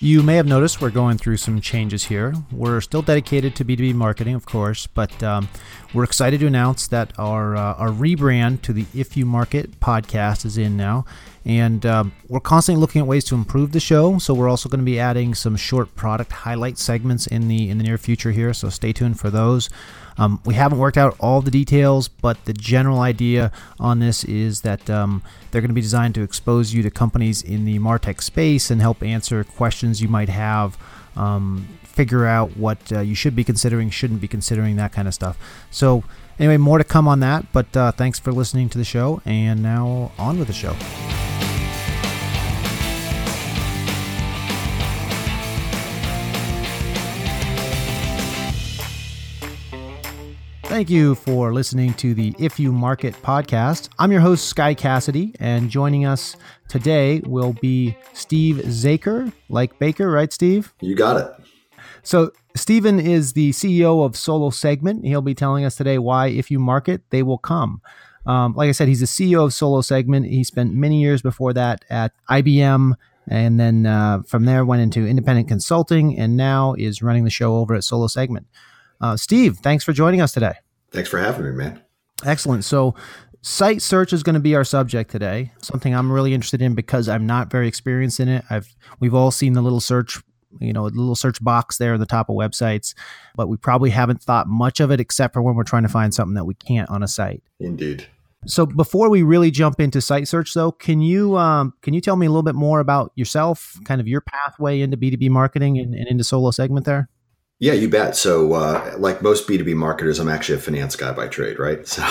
You may have noticed we're going through some changes here. We're still dedicated to B2B marketing, of course, but we're excited to announce that our rebrand to the If You Market podcast is in now. And we're constantly looking at ways to improve the show. So we're also going to be adding some short product highlight segments in the near future here. So stay tuned for those. We haven't worked out all the details, but the general idea on this is that they're going to be designed to expose you to companies in the MarTech space and help answer questions you might have, figure out what you should be considering, shouldn't be considering, that kind of stuff. So anyway, more to come on that, but thanks for listening to the show, and now on with the show. Thank you for listening to the If You Market podcast. I'm your host, Sky Cassidy, and joining us today will be Steve Zaker, like Baker, right, Steve? You got it. So Steven is the CEO of Solo Segment. He'll be telling us today why, if you market, they will come. Like I said, he's the CEO of Solo Segment. He spent many years before that at IBM, and then from there went into independent consulting, and now is running the show over at Solo Segment. Steve, thanks for joining us today. Thanks for having me, man. Excellent. So site search is going to be our subject today, something I'm really interested in because I'm not very experienced in it. We've all seen the little search, little search box there at the top of websites, but we probably haven't thought much of it except for when we're trying to find something that we can't on a site. Indeed. So before we really jump into site search, though, can you tell me a little bit more about yourself, kind of your pathway into B2B marketing and into Solo Segment there? Yeah, you bet. So like most B2B marketers, I'm actually a finance guy by trade, right? So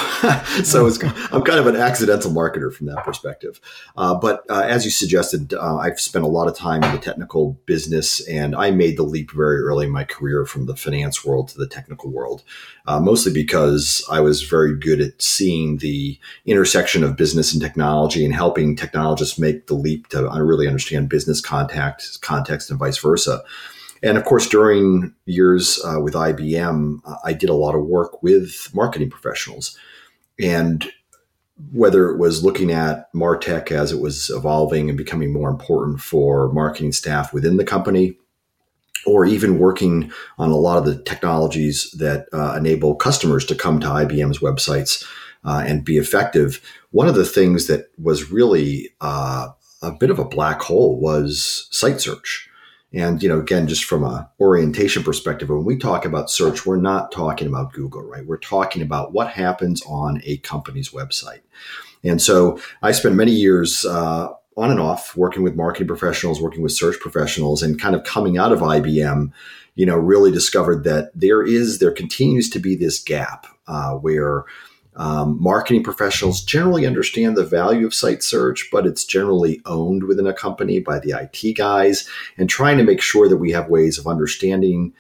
I'm kind of an accidental marketer from that perspective. But as you suggested, I've spent a lot of time in the technical business, and I made the leap very early in my career from the finance world to the technical world, mostly because I was very good at seeing the intersection of business and technology and helping technologists make the leap to really understand business context and vice versa. And of course, during years with IBM, I did a lot of work with marketing professionals. And whether it was looking at MarTech as it was evolving and becoming more important for marketing staff within the company, or even working on a lot of the technologies that enable customers to come to IBM's websites and be effective, one of the things that was really a bit of a black hole was site search. And, again, just from a orientation perspective, when we talk about search, we're not talking about Google, right? We're talking about what happens on a company's website. And so I spent many years on and off working with marketing professionals, working with search professionals, and kind of coming out of IBM, really discovered that there continues to be this gap where marketing professionals generally understand the value of site search, but it's generally owned within a company by the IT guys, and trying to make sure that we have ways of understanding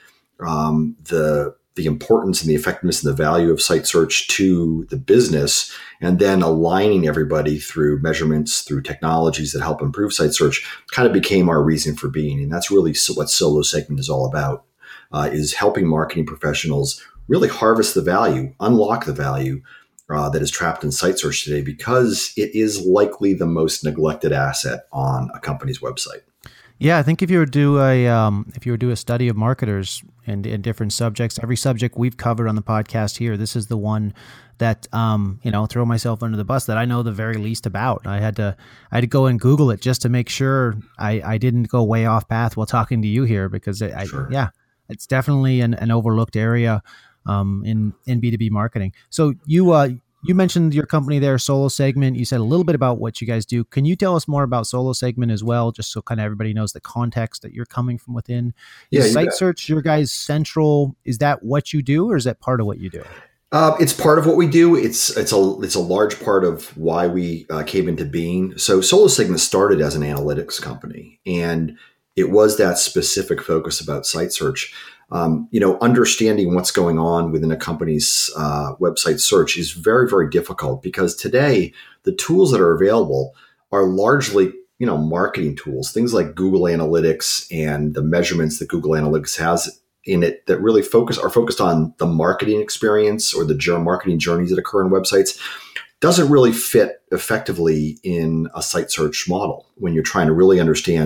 the importance and the effectiveness and the value of site search to the business, and then aligning everybody through measurements, through technologies that help improve site search, kind of became our reason for being. And that's really what Solo Segment is all about, is helping marketing professionals really harvest the value, unlock the value that is trapped in site search today, because it is likely the most neglected asset on a company's website. Yeah, I think if you were to do a study of marketers and different subjects, every subject we've covered on the podcast here, this is the one that throw myself under the bus that I know the very least about. I had to go and Google it just to make sure I didn't go way off path while talking to you here, because it's definitely an overlooked area in B2B marketing. So you mentioned your company there, Solo Segment. You said a little bit about what you guys do. Can you tell us more about Solo Segment as well, just so kind of everybody knows the context that you're coming from within? Is site search your guys' central? Is that what you do, or is that part of what you do? It's part of what we do. It's a large part of why we came into being. So Solo Segment started as an analytics company, and it was that specific focus about site search. Understanding what's going on within a company's website search is very, very difficult, because today the tools that are available are largely, marketing tools, things like Google Analytics and the measurements that Google Analytics has in it that really are focused on the marketing experience or the marketing journeys that occur on websites. Doesn't really fit effectively in a site search model when you're trying to really understand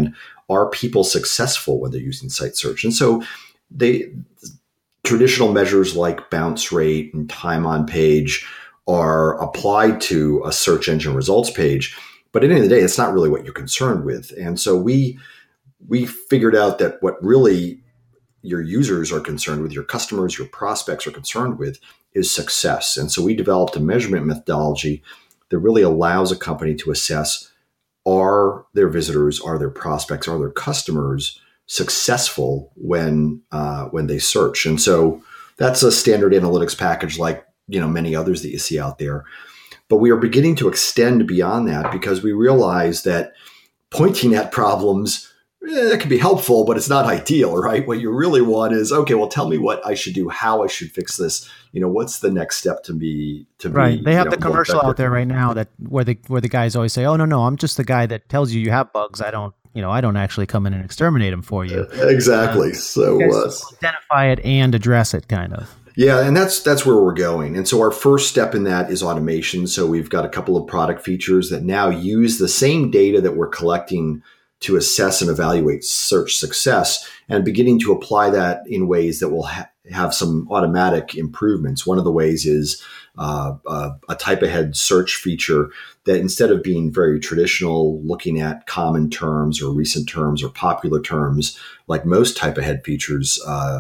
are people successful when they're using site search? And so they traditional measures like bounce rate and time on page are applied to a search engine results page. But at the end of the day, it's not really what you're concerned with. And so we figured out that what really your users are concerned with, your customers, your prospects are concerned with, is success. And so we developed a measurement methodology that really allows a company to assess, are their visitors, are their prospects, are their customers successful when they search? And so that's a standard analytics package like many others that you see out there. But we are beginning to extend beyond that because we realize that pointing at problems, that can be helpful, but it's not ideal, right? What you really want is, okay, well, tell me what I should do, how I should fix this. What's the next step to be right. They have the commercial out there right now that where the guys always say, "Oh no, I'm just the guy that tells you have bugs. I don't actually come in and exterminate them for you." Exactly. So identify it and address it, kind of. Yeah, and that's where we're going. And so our first step in that is automation. So we've got a couple of product features that now use the same data that we're collecting to assess and evaluate search success, and beginning to apply that in ways that will have some automatic improvements. One of the ways is a type ahead search feature that, instead of being very traditional, looking at common terms or recent terms or popular terms like most type ahead features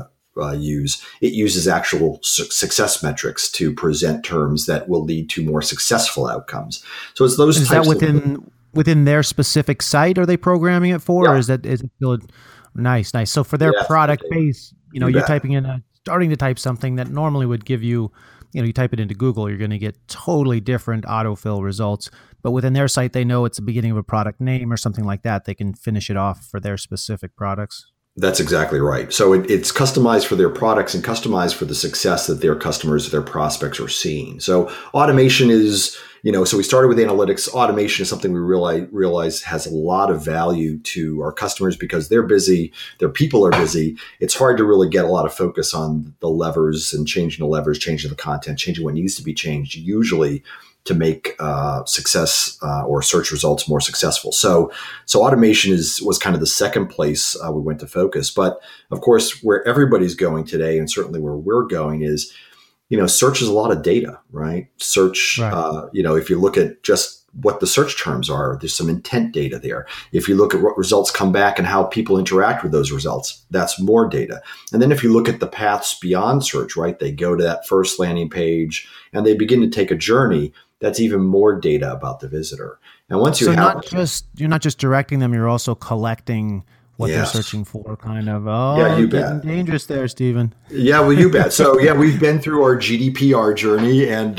it uses actual success metrics to present terms that will lead to more successful outcomes. So it's those is types that within their specific site are they programming it for? Yeah. Or is it still nice? So for their product base, you're typing in starting to type something that normally would give you, you type it into Google, you're going to get totally different autofill results. But within their site, they know it's the beginning of a product name or something like that. They can finish it off for their specific products. That's exactly right. So it's customized for their products and customized for the success that their customers, their prospects are seeing. So automation is, so we started with analytics. Automation is something we realize has a lot of value to our customers because they're busy, their people are busy. It's hard to really get a lot of focus on the levers and changing the levers, changing the content, changing what needs to be changed, usually to make success or search results more successful. So automation was kind of the second place we went to focus. But of course, where everybody's going today, and certainly where we're going, is, search is a lot of data, right? Search, right. If you look at just what the search terms are, there's some intent data there. If you look at what results come back and how people interact with those results, that's more data. And then if you look at the paths beyond search, right, they go to that first landing page and they begin to take a journey. That's even more data about the visitor. And once you you're not just directing them, you're also collecting what they're searching for, kind of. Oh, yeah, you bet. Dangerous there, Stephen. Yeah, well, you bet. So we've been through our GDPR journey, and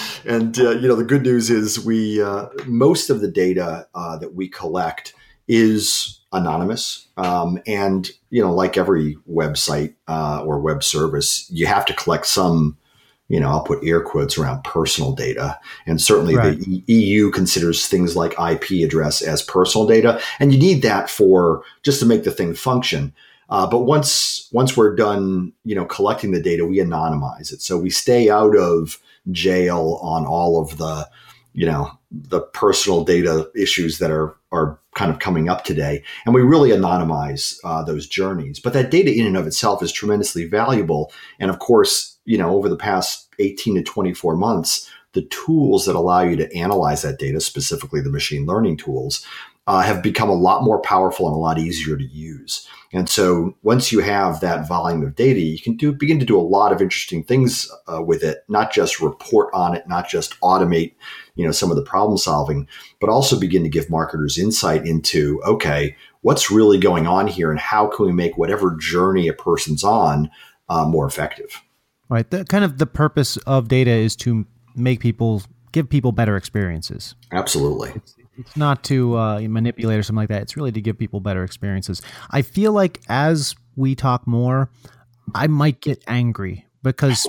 the good news is we most of the data that we collect is anonymous, and like every website or web service, you have to collect some. I'll put air quotes around personal data. And certainly right. The EU considers things like IP address as personal data. And you need that just to make the thing function. But once we're done, collecting the data, we anonymize it. So we stay out of jail on all of the personal data issues that are kind of coming up today. And we really anonymize those journeys. But that data in and of itself is tremendously valuable. And of course, over the past 18 to 24 months, the tools that allow you to analyze that data, specifically the machine learning tools, have become a lot more powerful and a lot easier to use. And so once you have that volume of data, you can begin to do a lot of interesting things with it, not just report on it, not just automate, some of the problem solving, but also begin to give marketers insight into, okay, what's really going on here and how can we make whatever journey a person's on more effective? Right. The purpose of data is to give people better experiences. Absolutely. It's not to manipulate or something like that. It's really to give people better experiences. I feel like as we talk more, I might get angry because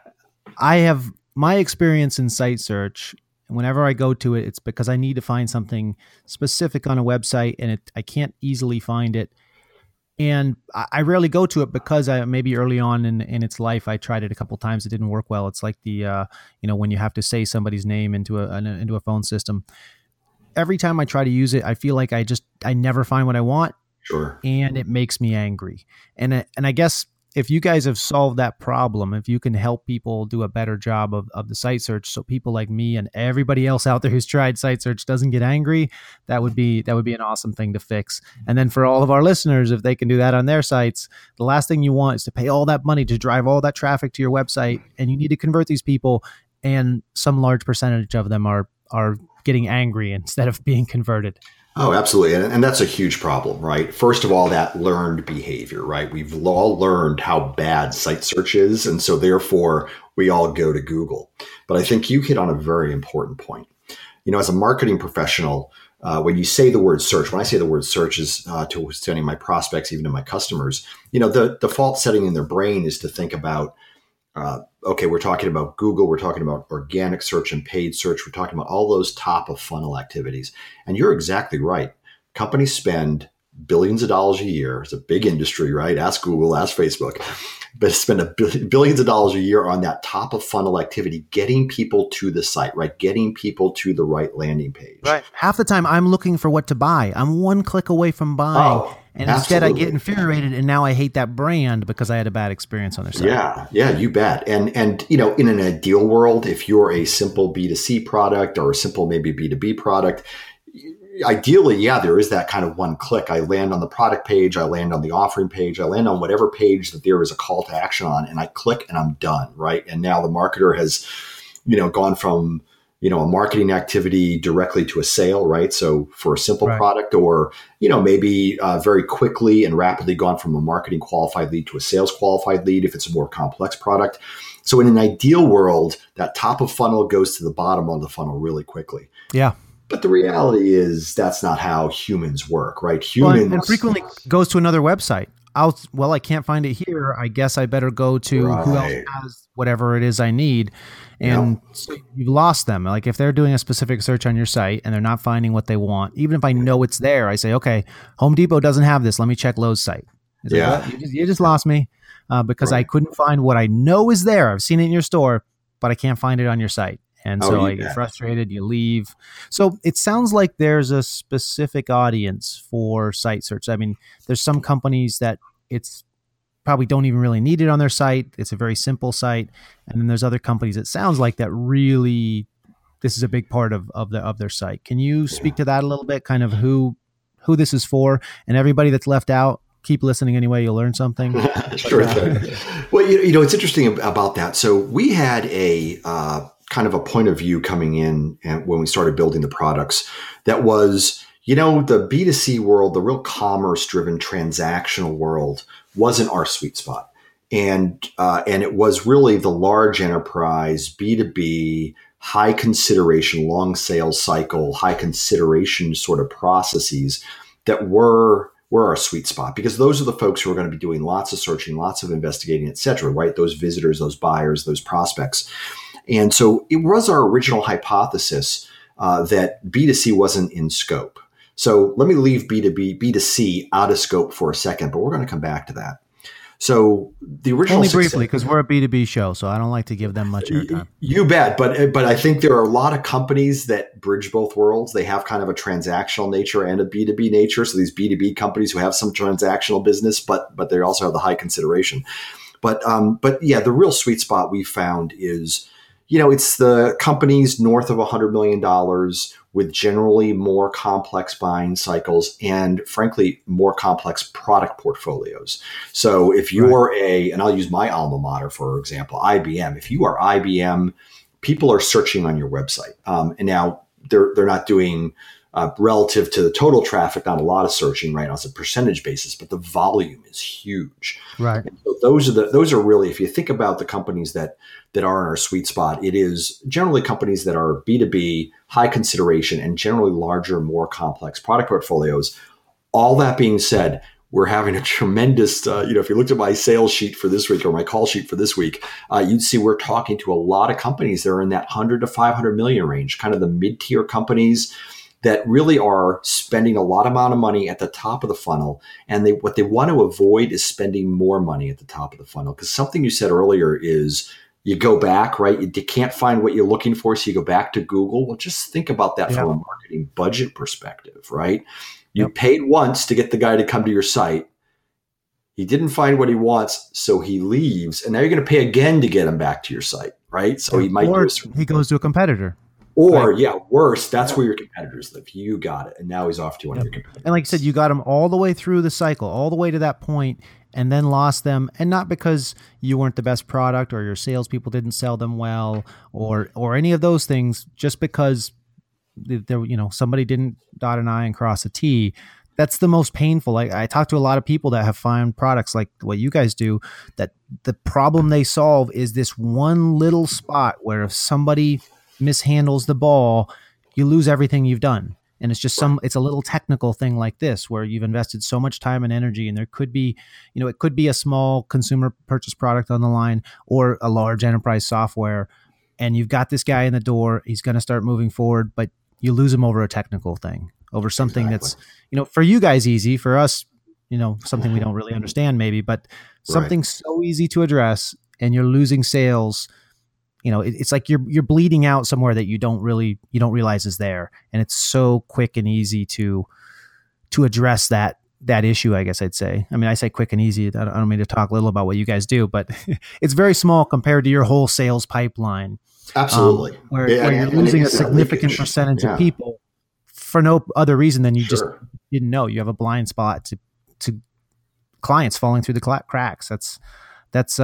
I have my experience in site search. Whenever I go to it, it's because I need to find something specific on a website and I can't easily find it. And I rarely go to it because maybe early on in its life, I tried it a couple of times. It didn't work well. It's like when you have to say somebody's name into a phone system. Every time I try to use it, I feel like I never find what I want. Sure. and it makes me angry. And I guess if you guys have solved that problem, if you can help people do a better job of the site search, so people like me and everybody else out there who's tried site search doesn't get angry, that would be an awesome thing to fix. And then for all of our listeners, if they can do that on their sites, the last thing you want is to pay all that money to drive all that traffic to your website, and you need to convert these people, and some large percentage of them are getting angry instead of being converted. Oh, absolutely. And that's a huge problem, right? First of all, that learned behavior, right? We've all learned how bad site search is. And so therefore, we all go to Google. But I think you hit on a very important point. As a marketing professional, when you say the word search, when I say the word search is to any of my prospects, even to my customers, the default setting in their brain is to think about, okay, we're talking about Google, we're talking about organic search and paid search, we're talking about all those top of funnel activities. And you're exactly right. Companies spend billions of dollars a year. It's a big industry, right? Ask Google, ask Facebook, but spend billions of dollars a year on that top of funnel activity, getting people to the site, right? Getting people to the right landing page. Right. Half the time I'm looking for what to buy. I'm one click away from buying. And instead I get infuriated, and now I hate that brand because I had a bad experience on their site. Yeah, you bet. And in an ideal world, if you're a simple B2C product or a simple maybe B2B product, ideally, there is that kind of one click. I land on the product page, I land on the offering page, I land on whatever page that there is a call to action on, and I click and I'm done, right? And now the marketer has, gone from a marketing activity directly to a sale, right? So for a simple product, or, maybe very quickly and rapidly gone from a marketing qualified lead to a sales qualified lead if it's a more complex product. So in an ideal world, that top of funnel goes to the bottom of the funnel really quickly. Yeah. But the reality is that's not how humans work, right? Humans and frequently goes to another website. I can't find it here. I guess I better go to who else has whatever it is I need. And so you've lost them. Like if they're doing a specific search on your site and they're not finding what they want, even if I know it's there, I say, okay, Home Depot doesn't have this. Let me check Lowe's site. You just lost me because I couldn't find what I know is there. I've seen it in your store, but I can't find it on your site. And so I get frustrated, you leave. So it sounds like there's a specific audience for site search. I mean, there's some companies that it's probably don't even really need it on their site. It's a very simple site. And then there's other companies, it sounds like that really, this is a big part of their site. Can you speak to that a little bit, kind of who this is for? And everybody that's left out, keep listening anyway, you'll learn something. Sure thing. Well, it's interesting about that. So we had a kind of a point of view coming in and when we started building the products that was, the B2C world, the real commerce driven transactional world wasn't our sweet spot. And it was really the large enterprise, B2B, high consideration, long sales cycle, high consideration sort of processes that were our sweet spot, because those are the folks who are going to be doing lots of searching, lots of investigating, et cetera, right? Those visitors, those buyers, those prospects. And so it was our original hypothesis that B2C wasn't in scope. So let me leave B2C out of scope for a second, but we're going to come back to that. So the original only briefly, because we're a B2B show, so I don't like to give them much airtime. You bet, but I think there are a lot of companies that bridge both worlds. They have kind of a transactional nature and a B2B nature. So these B2B companies who have some transactional business, but they also have the high consideration. But yeah, the real sweet spot we found is, it's the companies north of $100 million with generally more complex buying cycles and, frankly, more complex product portfolios. So if you're and I'll use my alma mater, for example, IBM. If you are IBM, people are searching on your website. And now they're not doing relative to the total traffic, not a lot of searching right now. It's a percentage basis, but the volume is huge. Right. And so those are really, if you think about the companies that are in our sweet spot, it is generally companies that are B2B, high consideration, and generally larger, more complex product portfolios. All that being said, we're having a tremendous, if you looked at my sales sheet for this week or my call sheet for this week, you'd see we're talking to a lot of companies that are in that 100 to 500 million range, kind of the mid-tier companies that really are spending a lot amount of money at the top of the funnel. And what they want to avoid is spending more money at the top of the funnel. Because something you said earlier is you go back, right? You can't find what you're looking for, so you go back to Google. Well, just think about that from a marketing budget perspective, right? You paid once to get the guy to come to your site. He didn't find what he wants, so he leaves. And now you're going to pay again to get him back to your site, right? So he might he goes to a competitor. Or, worse, that's where your competitors live. You got it. And now he's off to one of your competitors. And like you said, you got him all the way through the cycle, all the way to that point, and then lost them. And not because you weren't the best product or your salespeople didn't sell them well or any of those things, just because there, somebody didn't dot an I and cross a T. That's the most painful. I talk to a lot of people that have found products like what you guys do, that the problem they solve is this one little spot where if somebody mishandles the ball, you lose everything you've done. And it's just it's a little technical thing like this where you've invested so much time and energy, and there could be, it could be a small consumer purchase product on the line or a large enterprise software. And you've got this guy in the door, he's going to start moving forward, but you lose him over a technical thing, over something that's, for you guys easy, for us, something we don't really understand maybe, but something so easy to address, and you're losing sales. It's like you're bleeding out somewhere that you don't realize is there. And it's so quick and easy to address that issue, I guess I'd say. I mean, I say quick and easy. I don't mean to talk a little about what you guys do, but it's very small compared to your whole sales pipeline. Absolutely. Where you're losing a significant percentage of people for no other reason than you just didn't know. You have a blind spot to clients falling through the cracks. That's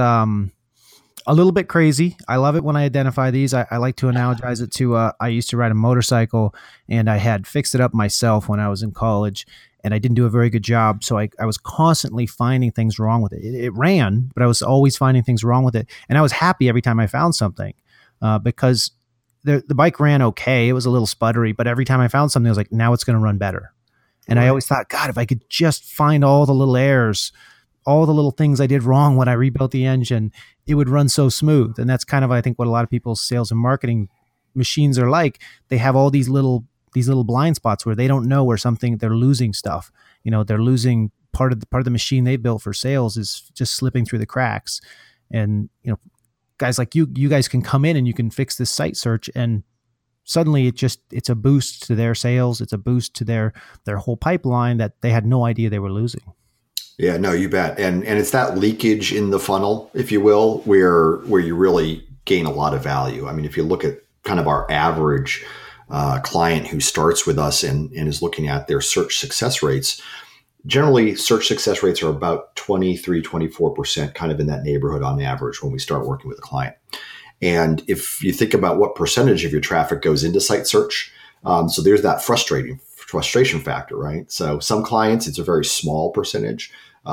a little bit crazy. I love it when I identify these. I like to analogize it to, I used to ride a motorcycle, and I had fixed it up myself when I was in college, and I didn't do a very good job. So I was constantly finding things wrong with it. It ran, but I was always finding things wrong with it. And I was happy every time I found something because the bike ran okay. It was a little sputtery, but every time I found something, I was like, now it's going to run better. And I always thought, God, if I could just find all the little errors, all the little things I did wrong when I rebuilt the engine, it would run so smooth. And that's kind of, I think, what a lot of people's sales and marketing machines are like. They have all these little blind spots where they don't know where they're losing stuff. They're losing part of the machine they built for sales is just slipping through the cracks. And, guys like you guys can come in and you can fix this site search, and suddenly it's a boost to their sales. It's a boost to their whole pipeline that they had no idea they were losing. Yeah, no, you bet. And it's that leakage in the funnel, if you will, where you really gain a lot of value. I mean, if you look at kind of our average client who starts with us and is looking at their search success rates, generally search success rates are about 23, 24%, kind of in that neighborhood on average when we start working with a client. And if you think about what percentage of your traffic goes into site search, so there's that frustration factor, right? So some clients, it's a very small percentage.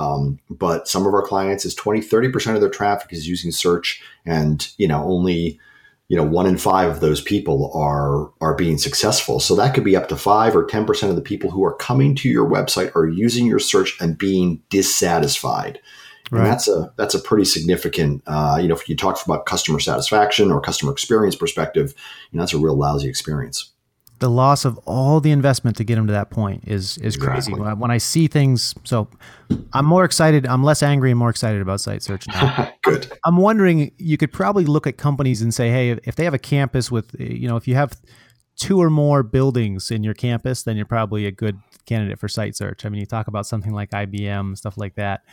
But some of our clients is 20, 30% of their traffic is using search, and, only, 1 in 5 of those people are being successful. So that could be up to 5 or 10% of the people who are coming to your website are using your search and being dissatisfied. Right. And that's a pretty significant, if you talk about customer satisfaction or customer experience perspective, that's a real lousy experience. The loss of all the investment to get them to that point is crazy. When I see things, so I'm more excited. I'm less angry and more excited about site search now. Good. I'm wondering, you could probably look at companies and say, hey, if they have a campus with, if you have 2 or more buildings in your campus, then you're probably a good candidate for site search. I mean, you talk about something like IBM, stuff like that.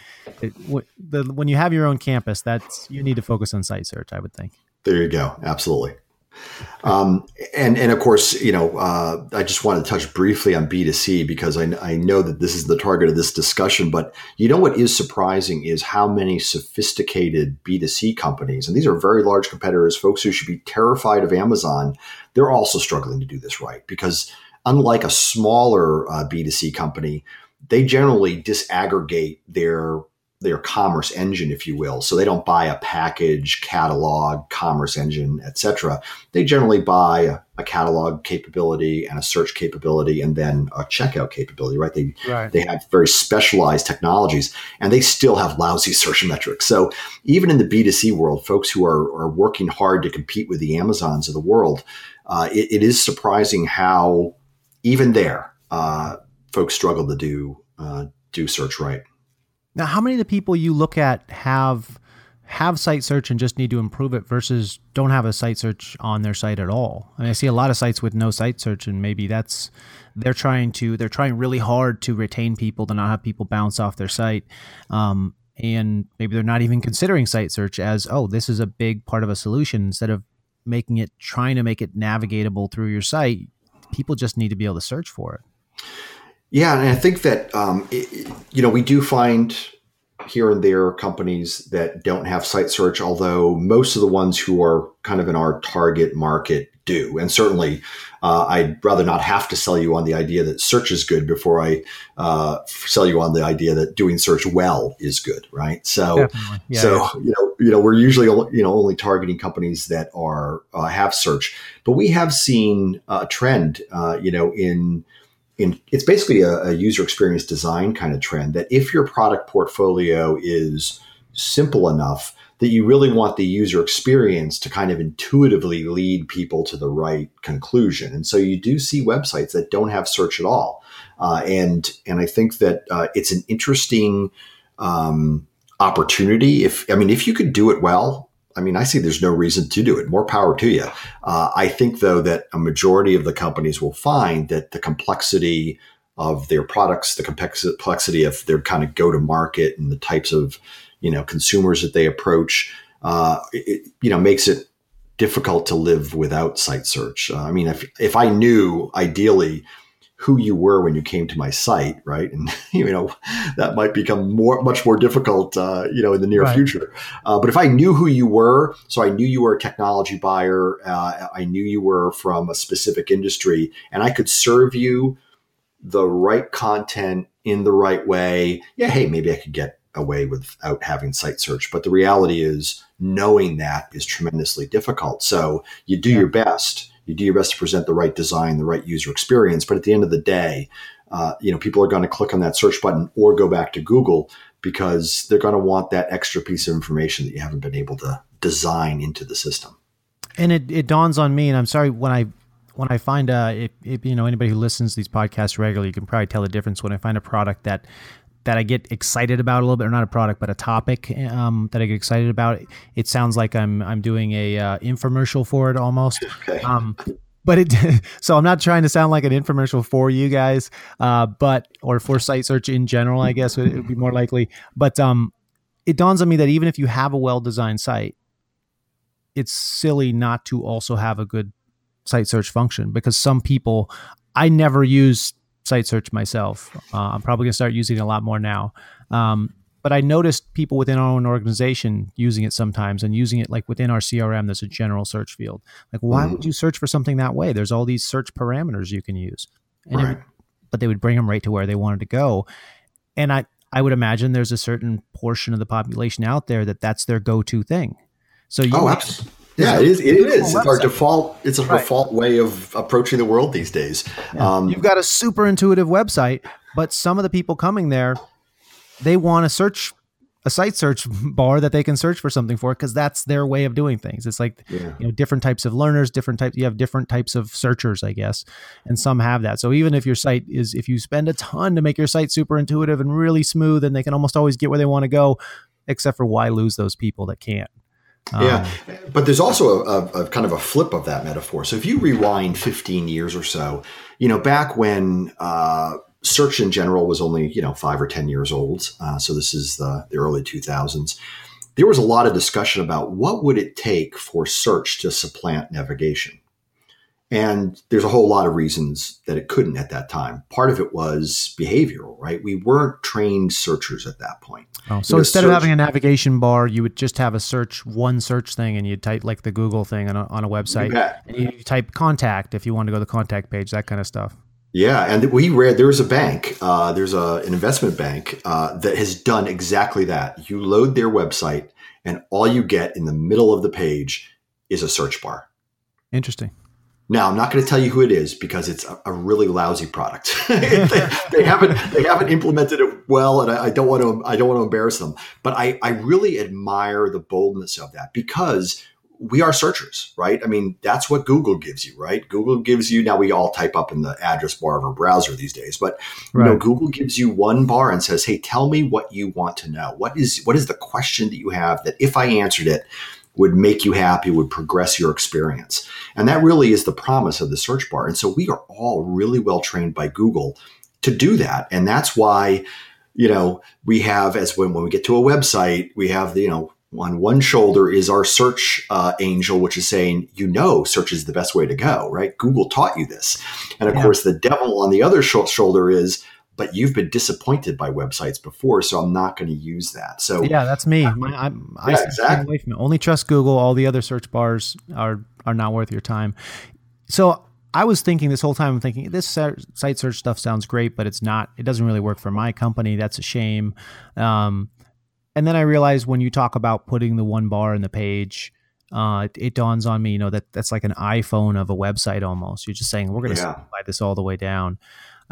When you have your own campus, you need to focus on site search, I would think. There you go. Absolutely. And of course, I just want to touch briefly on B2C because I know that this is the target of this discussion, but what is surprising is how many sophisticated B2C companies, and these are very large competitors, folks who should be terrified of Amazon, they're also struggling to do this right, because unlike a smaller B2C company, they generally disaggregate their commerce engine, if you will. So they don't buy a package, catalog, commerce engine, et cetera. They generally buy a catalog capability and a search capability and then a checkout capability, right? They have very specialized technologies, and they still have lousy search metrics. So even in the B2C world, folks who are working hard to compete with the Amazons of the world, it is surprising how even there, folks struggle to do search right. Now, how many of the people you look at have have site search and just need to improve it versus don't have a site search on their site at all. I mean, I see a lot of sites with no site search, and maybe they're trying really hard to retain people, to not have people bounce off their site. And maybe they're not even considering site search as, oh, this is a big part of a solution. Instead of trying to make it navigatable through your site, people just need to be able to search for it. Yeah, and I think that we do find here and there companies that don't have site search, although most of the ones who are kind of in our target market do. And certainly, I'd rather not have to sell you on the idea that search is good before I sell you on the idea that doing search well is good, right? So, we're usually only targeting companies that are have search, but we have seen a trend, in it's basically a user experience design kind of trend, that if your product portfolio is simple enough that you really want the user experience to kind of intuitively lead people to the right conclusion. And so you do see websites that don't have search at all. And I think that it's an interesting opportunity. If you could do it well, I see there's no reason to do it. More power to you. I think, though, that a majority of the companies will find that the complexity of their products, the complexity of their kind of go-to-market and the types of, consumers that they approach, makes it difficult to live without site search. If I knew ideally who you were when you came to my site, right? And, that might become much more difficult, in the near future. But if I knew who you were, so I knew you were a technology buyer, I knew you were from a specific industry, and I could serve you the right content in the right way, maybe I could get away without having site search. But the reality is, knowing that is tremendously difficult. So you do your best. You do your best to present the right design, the right user experience. But at the end of the day, people are going to click on that search button or go back to Google because they're going to want that extra piece of information that you haven't been able to design into the system. And it dawns on me, and I'm sorry, when I find if anybody who listens to these podcasts regularly, you can probably tell the difference when I find a product that I get excited about a little bit, or not a product, but a topic that I get excited about. It sounds like I'm doing a infomercial for it almost. Okay. So I'm not trying to sound like an infomercial for you guys, or for site search in general, I guess it would be more likely. But it dawns on me that even if you have a well-designed site, it's silly not to also have a good site search function, because some people, I never use site search myself. I'm probably going to start using it a lot more now. But I noticed people within our own organization using it sometimes, and using it like within our CRM, there's a general search field. Like, why would you search for something that way? There's all these search parameters you can use. And but they would bring them right to where they wanted to go. And I would imagine there's a certain portion of the population out there that's their go-to thing. So absolutely. Yeah, it is. It's our default. It's a default way of approaching the world these days. Yeah. You've got a super intuitive website, but some of the people coming there, they want a site search bar that they can search for something for, because that's their way of doing things. It's like different types of learners, you have different types of searchers, I guess, and some have that. So even if your site if you spend a ton to make your site super intuitive and really smooth, and they can almost always get where they want to go, except for why lose those people that can't. But there's also a kind of a flip of that metaphor. So if you rewind 15 years or so, back when search in general was only 5 or 10 years old, so this is the early 2000s, there was a lot of discussion about what would it take for search to supplant navigation. And there's a whole lot of reasons that it couldn't at that time. Part of it was behavioral, right? We weren't trained searchers at that point. Oh, so instead of having a navigation bar, you would just have one search thing, and you'd type like the Google thing on a website. And you type contact if you want to go to the contact page, that kind of stuff. Yeah, and there's a bank, there's an investment bank that has done exactly that. You load their website, and all you get in the middle of the page is a search bar. Interesting. Now, I'm not going to tell you who it is, because it's a really lousy product. they haven't implemented it well, and I don't want to embarrass them. But I really admire the boldness of that, because we are searchers, right? I mean, that's what Google gives you, right? Google gives you, now we all type up in the address bar of our browser these days, but Google gives you one bar and says, hey, tell me what you want to know. What is the question that you have that if I answered it would make you happy, would progress your experience? And that really is the promise of the search bar. And so we are all really well trained by Google to do that. And that's why, we have, as when we get to a website, we have on one shoulder is our search angel, which is saying, search is the best way to go, right? Google taught you this. And of course, the devil on the other shoulder is, but you've been disappointed by websites before, so I'm not going to use that. So yeah, that's me. I stay away from it. Only trust Google. All the other search bars are not worth your time. So I was thinking this whole time, I'm thinking this site search stuff sounds great, but it's not. It doesn't really work for my company. That's a shame. And then I realized when you talk about putting the one bar in the page, it dawns on me, that's like an iPhone of a website almost. You're just saying, we're going to simplify this all the way down.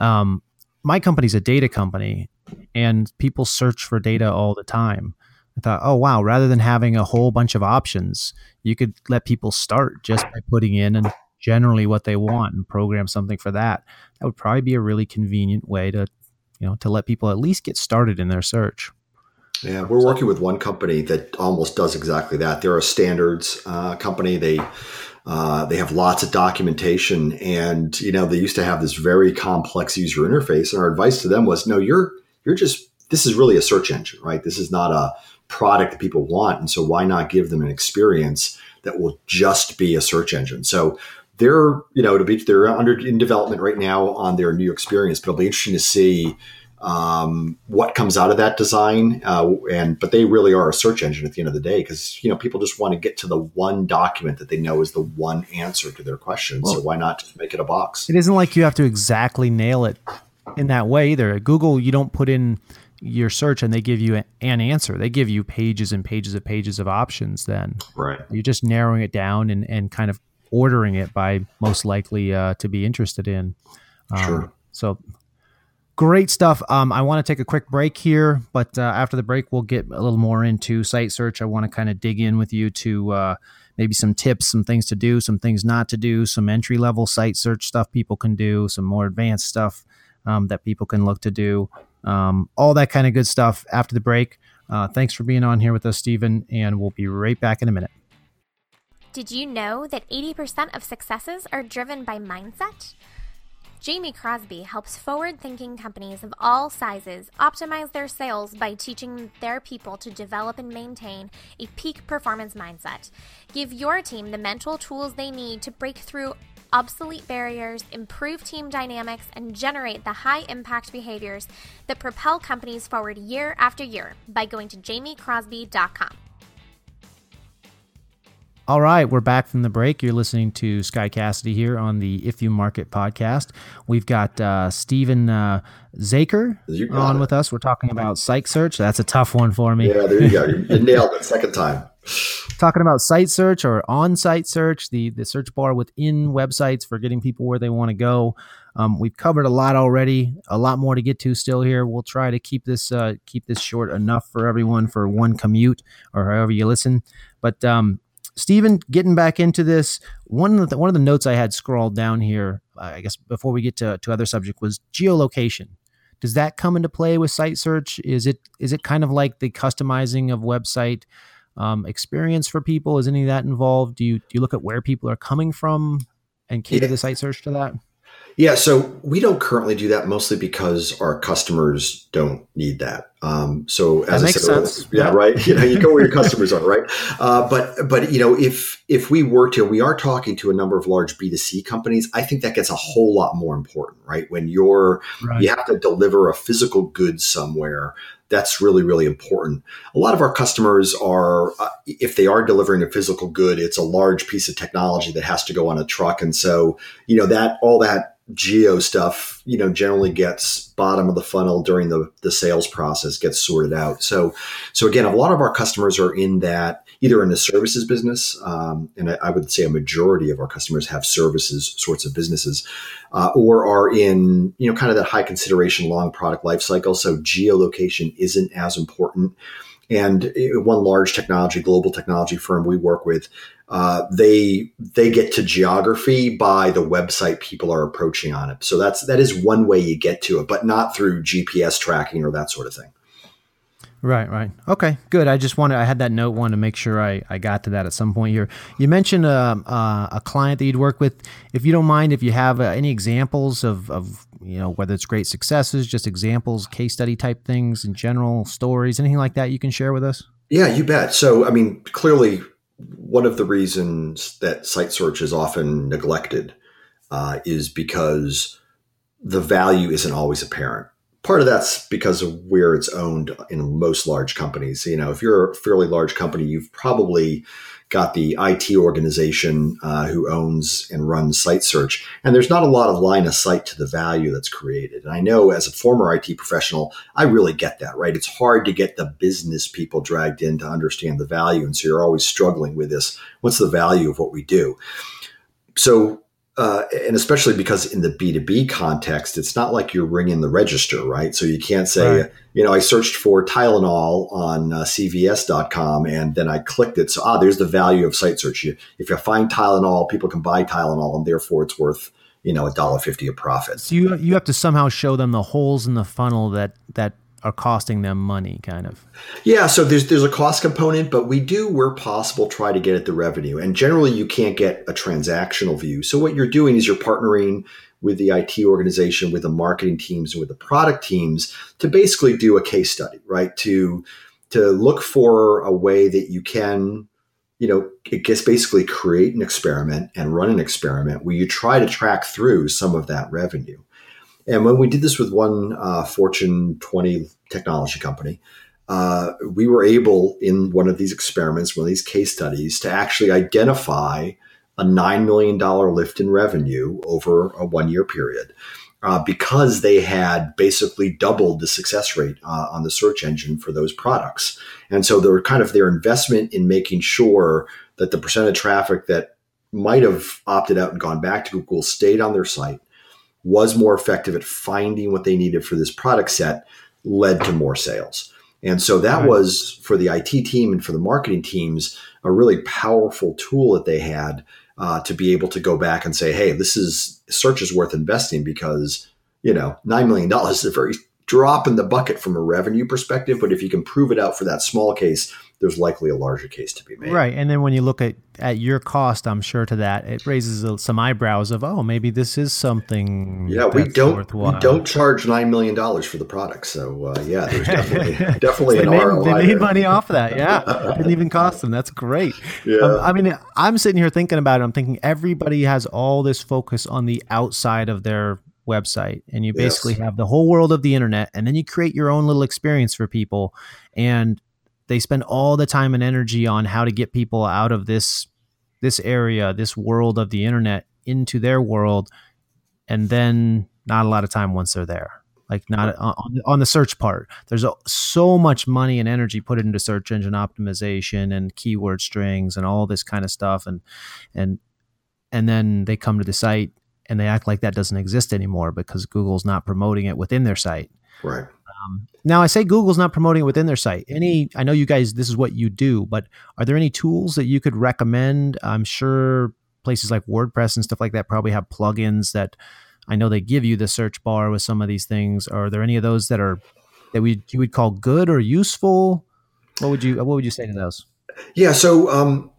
My company's a data company, and people search for data all the time. I thought, oh, wow, rather than having a whole bunch of options, you could let people start just by putting in and generally what they want and program something for that. That would probably be a really convenient way to let people at least get started in their search. Yeah, we're working with one company that almost does exactly that. They're a standards company. They have lots of documentation, and they used to have this very complex user interface. And our advice to them was, no, this is really a search engine, right? This is not a product that people want, and so why not give them an experience that will just be a search engine? So they're in development right now on their new experience, but it'll be interesting to see what comes out of that design. But they really are a search engine at the end of the day, because, people just want to get to the one document that they know is the one answer to their question. Well, so why not just make it a box? It isn't like you have to exactly nail it in that way either. At Google, you don't put in your search and they give you an answer. They give you pages and pages of options then. Right. You're just narrowing it down and kind of ordering it by most likely to be interested in. Sure. So great stuff. I want to take a quick break here, but after the break, we'll get a little more into site search. I want to kind of dig in with you to maybe some tips, some things to do, some things not to do, some entry-level site search stuff people can do, some more advanced stuff that people can look to do, all that kind of good stuff after the break. Thanks for being on here with us, Stephen, and we'll be right back in a minute. Did you know that 80% of successes are driven by mindset? Jamie Crosby helps forward-thinking companies of all sizes optimize their sales by teaching their people to develop and maintain a peak performance mindset. Give your team the mental tools they need to break through obsolete barriers, improve team dynamics, and generate the high-impact behaviors that propel companies forward year after year by going to jamiecrosby.com. All right, we're back from the break. You're listening to Sky Cassidy here on the If You Market podcast. We've got Stephen Zaker on with us. We're talking about site search. That's a tough one for me. Yeah, there you go. You nailed it. Second time. Talking about site search or on-site search, the search bar within websites for getting people where they want to go. We've covered a lot already, a lot more to get to still here. We'll try to keep this short enough for everyone for one commute or however you listen. But Stephen, getting back into this, one of the notes I had scrawled down here, I guess before we get to other subject, was geolocation. Does that come into play with site search? Is it kind of like the customizing of website experience for people? Is any of that involved? Do you look at where people are coming from and cater the site search to that? Yeah, so we don't currently do that, mostly because our customers don't need that. So as that I makes said, sense. Yeah, right. You go where your customers are, right? But if we were to, we are talking to a number of large B2C companies. I think that gets a whole lot more important, right? When you have to deliver a physical good somewhere. That's really, really important. A lot of our customers are, if they are delivering a physical good, it's a large piece of technology that has to go on a truck. And so, all that geo stuff, generally gets bottom of the funnel during the sales process, gets sorted out. So again, a lot of our customers are in that, either in the services business, and I would say a majority of our customers have services sorts of businesses, or are in, kind of that high consideration, long product life cycle. So geolocation isn't as important. And one large global technology firm we work with, they get to geography by the website people are approaching on it. So that is one way you get to it, but not through GPS tracking or that sort of thing. Right. Okay, good. I had that note, wanted to make sure I got to that at some point here. You mentioned a client that you'd work with. If you don't mind, if you have any examples of whether it's great successes, just examples, case study type things in general, stories, anything like that you can share with us? Yeah, you bet. So, I mean, clearly one of the reasons that site search is often neglected is because the value isn't always apparent. Part of that's because of where it's owned in most large companies. If you're a fairly large company, you've probably got the IT organization who owns and runs site search. And there's not a lot of line of sight to the value that's created. And I know as a former IT professional, I really get that, right? It's hard to get the business people dragged in to understand the value. And so you're always struggling with this. What's the value of what we do? So, and especially because in the B2B context, it's not like you're ringing the register, right? So you can't say, right. I searched for Tylenol on CVS.com and then I clicked it. So, there's the value of site search. If you find Tylenol, people can buy Tylenol and therefore it's worth, $1.50 a profit. So you have to somehow show them the holes in the funnel that are costing them money, kind of. Yeah, so there's a cost component, but we do, where possible, try to get at the revenue. And generally, you can't get a transactional view. So what you're doing is you're partnering with the IT organization, with the marketing teams, and with the product teams to basically do a case study, right? To look for a way that you can, it gets basically create an experiment and run an experiment where you try to track through some of that revenue. And when we did this with one Fortune 20 technology company, we were able, in one of these experiments, one of these case studies, to actually identify a $9 million lift in revenue over a 1-year period because they had basically doubled the success rate on the search engine for those products. And so they were kind of their investment in making sure that the percent of traffic that might have opted out and gone back to Google stayed on their site, was more effective at finding what they needed for this product set, led to more sales. And so that was, for the IT team and for the marketing teams, a really powerful tool that they had to be able to go back and say, hey, search is worth investing because, $9 million is a very drop in the bucket from a revenue perspective. But if you can prove it out for that small case, there's likely a larger case to be made. Right. And then when you look at your cost, I'm sure to that, it raises some eyebrows of, maybe this is something we don't charge $9 million for the product. So there's definitely an ROI. They made money off of that. Yeah. It didn't even cost them. That's great. Yeah. I'm sitting here thinking about it. I'm thinking everybody has all this focus on the outside of their website, and you basically have the whole world of the internet, and then you create your own little experience for people, and they spend all the time and energy on how to get people out of this area, this world of the internet, into their world, and then not a lot of time once they're there. Like not on the search part, there's so much money and energy put into search engine optimization and keyword strings and all this kind of stuff, and then they come to the site and they act like that doesn't exist anymore because Google's not promoting it within their site. Right. Now, I say Google's not promoting it within their site. I know you guys, this is what you do, but are there any tools that you could recommend? I'm sure places like WordPress and stuff like that probably have plugins that I know they give you the search bar with some of these things. Are there any of those that you would call good or useful? What would you say to those? Yeah. So,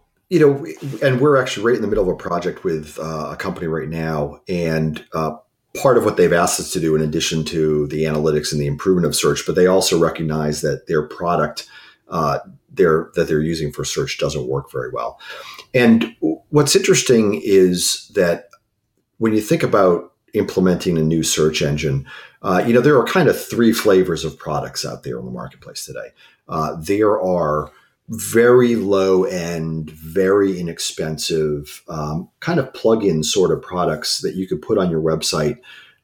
and we're actually right in the middle of a project with a company right now. And part of what they've asked us to do, in addition to the analytics and the improvement of search, but they also recognize that their product that they're using for search doesn't work very well. And what's interesting is that when you think about implementing a new search engine, there are kind of 3 flavors of products out there in the marketplace today. There are very low end, very inexpensive, kind of plug-in sort of products that you could put on your website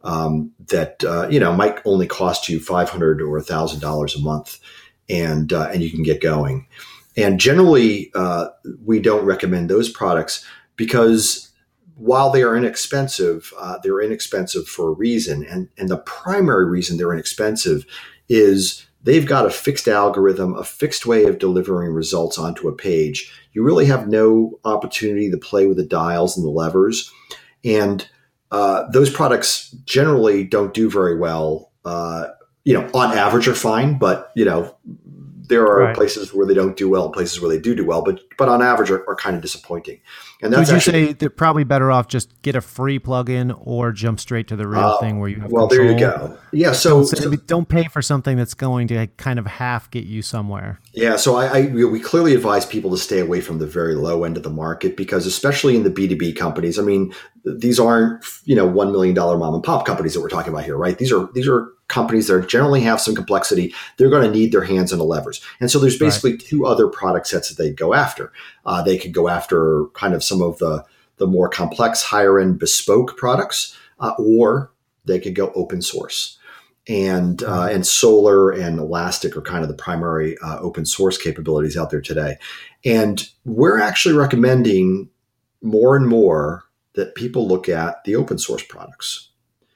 that might only cost you $500 or $1,000 a month, and you can get going. And generally, we don't recommend those products because while they are inexpensive, they're inexpensive for a reason, and the primary reason they're inexpensive is they've got a fixed algorithm, a fixed way of delivering results onto a page. You really have no opportunity to play with the dials and the levers. And those products generally don't do very well. On average are fine, but, there are places where they don't do well, places where they do well, but on average are kind of disappointing. And that's Would you say they're probably better off just get a free plugin or jump straight to the real thing where you have control? There you go. Yeah, so don't pay for something that's going to kind of half get you somewhere. Yeah, so we clearly advise people to stay away from the very low end of the market, because especially in the B2B companies, I mean, these aren't $1 million mom and pop companies that we're talking about here, right? These are companies that generally have some complexity. They're going to need their hands on the levers. And so there's basically two other product sets that they'd go after. They could go after kind of some of the more complex, higher end bespoke products, or they could go open source. And Solr and Elastic are kind of the primary open source capabilities out there today. And we're actually recommending more and more that people look at the open source products.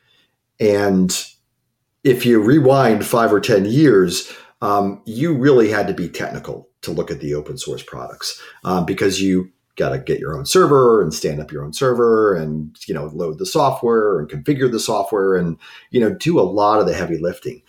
And if you rewind 5 or 10 years, you really had to be technical to look at the open source products, because you got to get your own server and stand up your own server and, load the software and configure the software and, do a lot of the heavy lifting.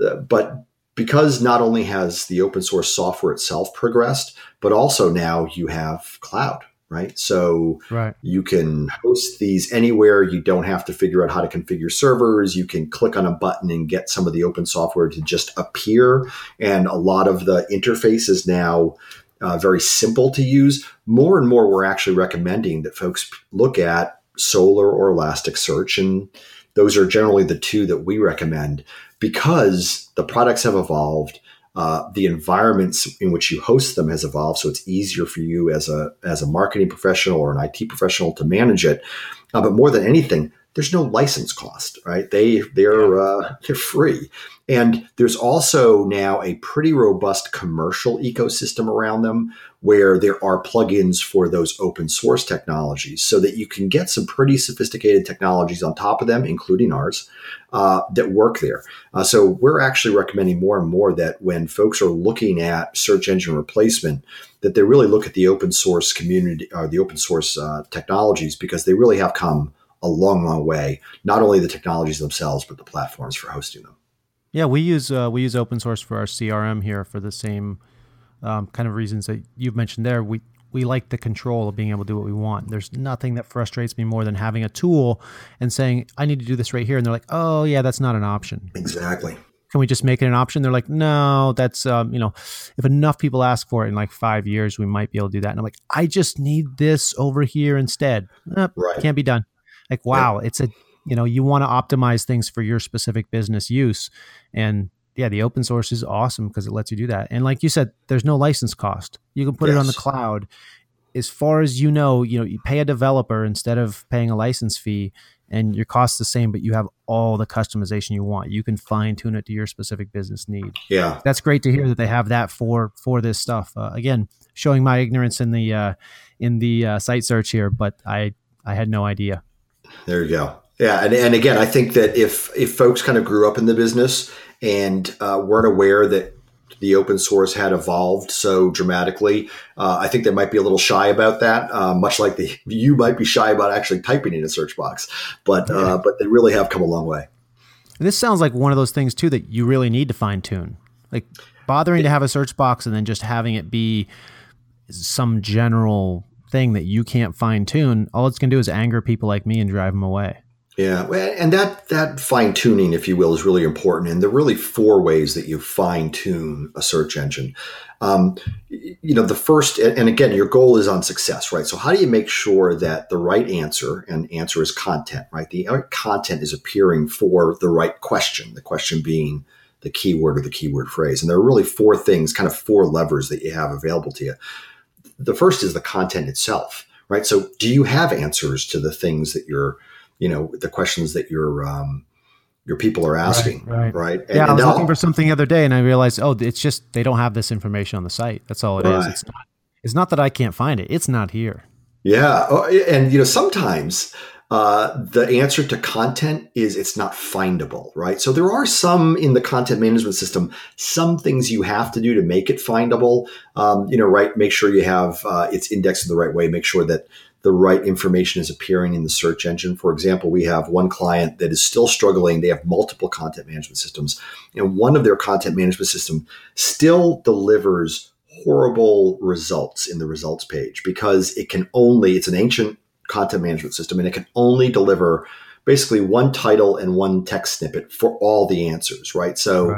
But because not only has the open source software itself progressed, but also now you have cloud, right? So you can host these anywhere. You don't have to figure out how to configure servers. You can click on a button and get some of the open software to just appear. And a lot of the interface is now very simple to use. More and more, we're actually recommending that folks look at Solr or Elasticsearch, and those are generally the two that we recommend, because the products have evolved. The environments in which you host them has evolved, so it's easier for you as a marketing professional or an IT professional to manage it. But more than anything, there's no license cost, right? They're free. And there's also now a pretty robust commercial ecosystem around them, where there are plugins for those open source technologies, so that you can get some pretty sophisticated technologies on top of them, including ours, that work there. So we're actually recommending more and more that when folks are looking at search engine replacement, that they really look at the open source community or the open source technologies, because they really have come a long, long way. Not only the technologies themselves, but the platforms for hosting them. Yeah, we use open source for our CRM here for the same kind of reasons that you've mentioned there. We like the control of being able to do what we want. There's nothing that frustrates me more than having a tool and saying, I need to do this right here. And they're like, oh, yeah, that's not an option. Exactly. Can we just make it an option? They're like, no, that's, if enough people ask for it in like 5 years, we might be able to do that. And I'm like, I just need this over here instead. Can't be done. Like, wow, It's you want to optimize things for your specific business use. And yeah, the open source is awesome because it lets you do that. And like you said, there's no license cost. You can put it on the cloud. As far as you pay a developer instead of paying a license fee, and your cost's the same, but you have all the customization you want. You can fine tune it to your specific business need. Yeah. That's great to hear that they have that for this stuff. Again, showing my ignorance in the site search here, but I had no idea. There you go. Yeah. And again, I think that if folks kind of grew up in the business and weren't aware that the open source had evolved so dramatically, I think they might be a little shy about that, much like you might be shy about actually typing in a search box. But they really have come a long way. And this sounds like one of those things, too, that you really need to fine tune. Like bothering to have a search box and then just having it be some general thing that you can't fine tune. All it's going to do is anger people like me and drive them away. Yeah, and that fine tuning, if you will, is really important. And there are really 4 ways that you fine tune a search engine. The first, and again, your goal is on success, right? So how do you make sure that the right answer, and answer is content, right? The content is appearing for the right question, the question being the keyword or the keyword phrase. And there are really 4 things, kind of 4 levers that you have available to you. The first is the content itself, right? So do you have answers to the things that the questions that your people are asking, right? And I was looking for something the other day and I realized, it's just, they don't have this information on the site. That's all it is. It's not that I can't find it. It's not here. Yeah. And, sometimes The answer to content is it's not findable, right? So there are some in the content management system, some things you have to do to make it findable, right? Make sure you have it's indexed in the right way. Make sure that the right information is appearing in the search engine. For example, we have one client that is still struggling. They have multiple content management systems, and one of their content management system still delivers horrible results in the results page because it's an ancient content management system and it can only deliver basically one title and one text snippet for all the answers, right? So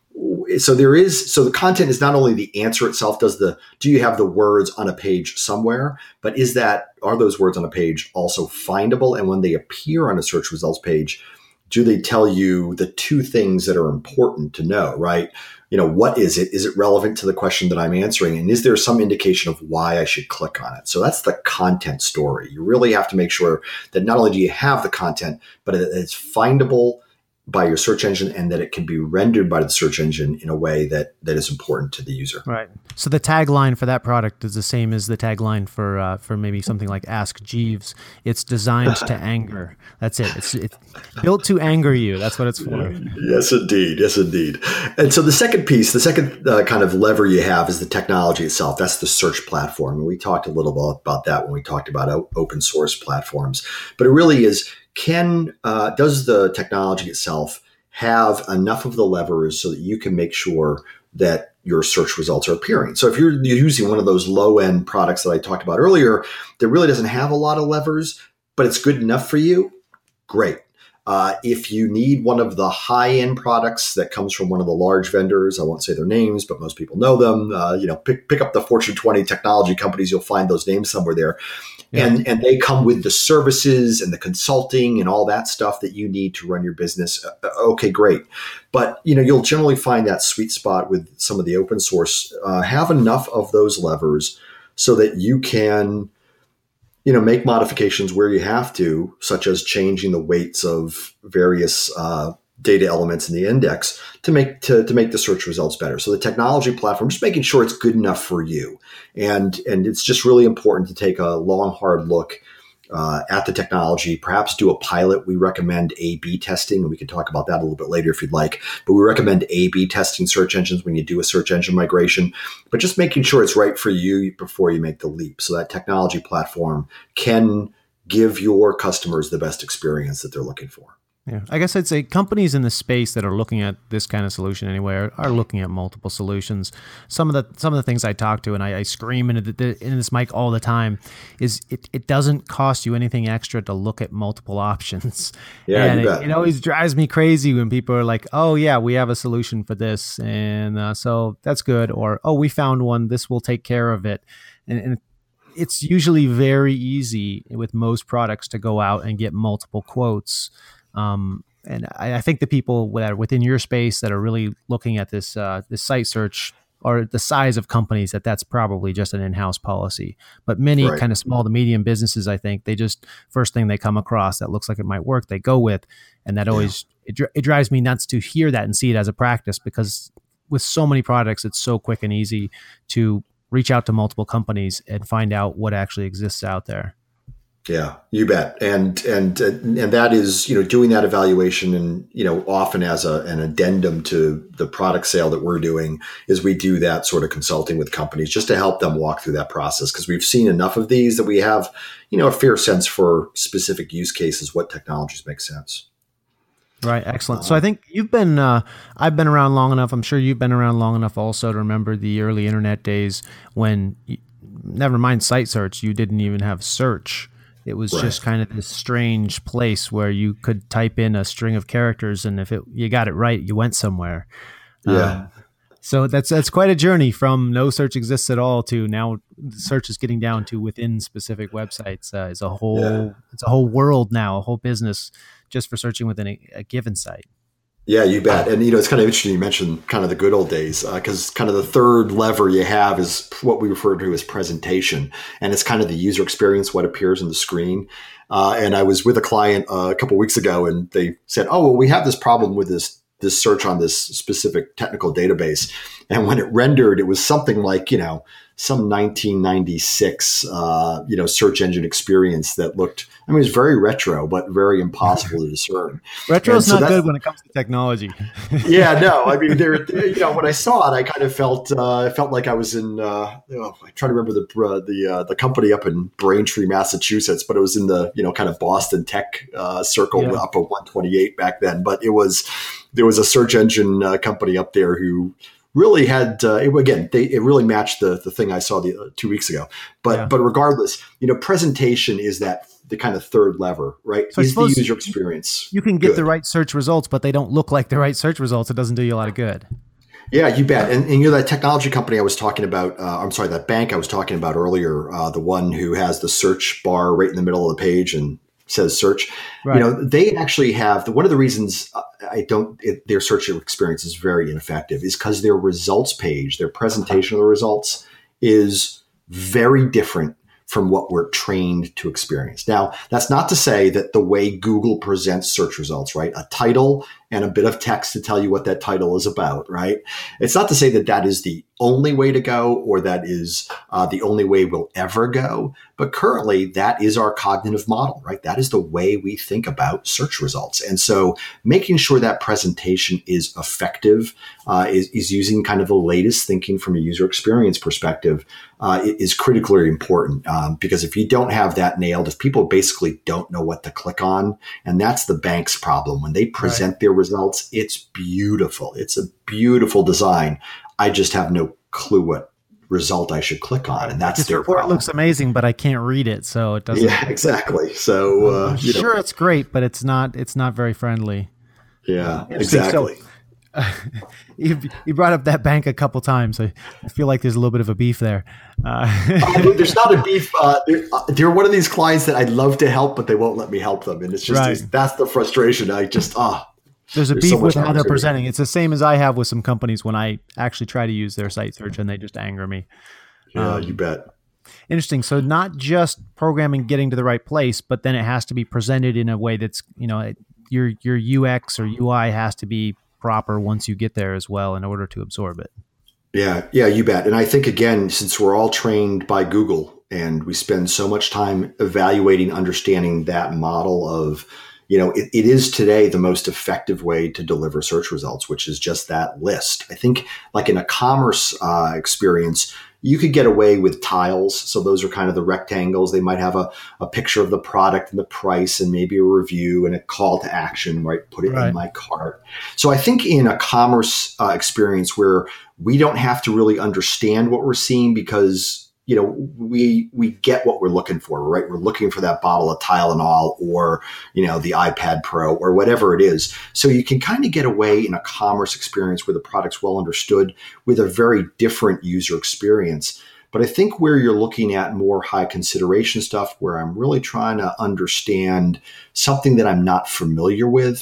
the content is not only the answer itself, do you have the words on a page somewhere, but are those words on a page also findable? And when they appear on a search results page, do they tell you the two things that are important to know, right? What is it? Is it relevant to the question that I'm answering? And is there some indication of why I should click on it? So that's the content story. You really have to make sure that not only do you have the content, but that it's findable by your search engine and that it can be rendered by the search engine in a way that is important to the user. Right. So the tagline for that product is the same as the tagline for maybe something like Ask Jeeves. It's designed to anger. That's it. It's built to anger you. That's what it's for. Yes, indeed. Yes, indeed. And so the second kind of lever you have is the technology itself. That's the search platform. And we talked a little bit about that when we talked about open source platforms. But it really is, does the technology itself have enough of the levers so that you can make sure that your search results are appearing? So if you're using one of those low-end products that I talked about earlier that really doesn't have a lot of levers, but it's good enough for you, great. If you need one of the high-end products that comes from one of the large vendors, I won't say their names, but most people know them. Pick up the Fortune 20 technology companies. You'll find those names somewhere there. Yeah. And they come with the services and the consulting and all that stuff that you need to run your business. Okay, great. But, you'll generally find that sweet spot with some of the open source, have enough of those levers so that you can make modifications where you have to, such as changing the weights of various data elements in the index to make the search results better. So the technology platform, just making sure it's good enough for you. And it's just really important to take a long, hard look at the technology, perhaps do a pilot. We recommend A/B testing, and we can talk about that a little bit later if you'd like. But we recommend A/B testing search engines when you do a search engine migration, but just making sure it's right for you before you make the leap. So that technology platform can give your customers the best experience that they're looking for. Yeah, I guess I'd say companies in the space that are looking at this kind of solution anyway are looking at multiple solutions. Some of the things I talk to, and I scream into this mic all the time, is it doesn't cost you anything extra to look at multiple options. Yeah, and you bet. It always drives me crazy when people are like, "Oh yeah, we have a solution for this, and so that's good," or "Oh, we found one. This will take care of it," and it's usually very easy with most products to go out and get multiple quotes. And I think the people that are within your space that are really looking at this site search or the size of companies, that's probably just an in-house policy. But many kind of small to medium businesses, I think, they just first thing they come across that looks like it might work, they go with. And that always, it drives me nuts to hear that and see it as a practice, because with so many products, it's so quick and easy to reach out to multiple companies and find out what actually exists out there. Yeah, you bet. And that is, doing that evaluation and, often as an addendum to the product sale that we're doing is we do that sort of consulting with companies just to help them walk through that process. Because we've seen enough of these that we have, a fair sense for specific use cases, what technologies make sense. Right. Excellent. So I think you've been, I've been around long enough. I'm sure you've been around long enough also to remember the early internet days when, never mind site search, you didn't even have search. It was just kind of this strange place where you could type in a string of characters, and if you got it right, you went somewhere. Yeah. So that's quite a journey from no search exists at all to now search is getting down to within specific websites. It's a whole world now, a whole business just for searching within a given site. Yeah, you bet. And, it's kind of interesting you mentioned kind of the good old days because kind of the third lever you have is what we refer to as presentation. And it's kind of the user experience, what appears on the screen. And I was with a client a couple of weeks ago and they said, oh, well, we have this problem with this search on this specific technical database. And when it rendered, it was something like, some 1996, search engine experience that looked, it was very retro, but very impossible to discern. Retro is not good when it comes to technology. Yeah, no, I mean, when I saw it, I kind of felt like I was in, I'm trying to remember the company up in Braintree, Massachusetts, but it was in the, kind of Boston tech circle up at 128 back then. But there was a search engine company up there who really had, it really matched the thing I saw 2 weeks ago. But regardless, presentation is the kind of third lever, right? So is the user experience. You can get the right search results, but they don't look like the right search results. It doesn't do you a lot of good. Yeah, you bet. And that technology company I was talking about, that bank I was talking about earlier, the one who has the search bar right in the middle of the page and says search, right. They actually have one of the reasons their search experience is very ineffective is because their results page, their presentation of the results is very different from what we're trained to experience. Now, that's not to say that the way Google presents search results, right? A title and a bit of text to tell you what that title is about, right? It's not to say that that is the only way to go or that is the only way we'll ever go. But currently, that is our cognitive model, right? That is the way we think about search results. And so making sure that presentation is effective, is using kind of the latest thinking from a user experience perspective, is critically important. Because if you don't have that nailed, if people basically don't know what to click on, and that's the bank's problem. When they present their results, it's beautiful. It's a beautiful design. I just have no clue what result I should click on, and that's their problem. It looks amazing, but I can't read it, so it doesn't. Yeah, exactly. So sure, it's great, but it's not very friendly. Yeah, exactly. So, you brought up that bank a couple times. I feel like there's a little bit of a beef there. There's not a beef. They're one of these clients that I'd love to help, but they won't let me help them, and it's just that's the frustration. There's a beef so with how they're presenting. It's the same as I have with some companies when I actually try to use their site search and they just anger me. Yeah, you bet. Interesting. So not just programming getting to the right place, but then it has to be presented in a way that's, your UX or UI has to be proper once you get there as well in order to absorb it. Yeah, you bet. And I think, again, since we're all trained by Google and we spend so much time evaluating, understanding that model of, it is today the most effective way to deliver search results, which is just that list. I think like in a commerce experience, you could get away with tiles. So those are kind of the rectangles. They might have a picture of the product and the price and maybe a review and a call to action, right? Put it in my cart. So I think in a commerce experience where we don't have to really understand what we're seeing because we get what we're looking for, right? We're looking for that bottle of Tylenol or, the iPad Pro or whatever it is. So you can kind of get away in a commerce experience where the product's well understood with a very different user experience. But I think where you're looking at more high consideration stuff, where I'm really trying to understand something that I'm not familiar with,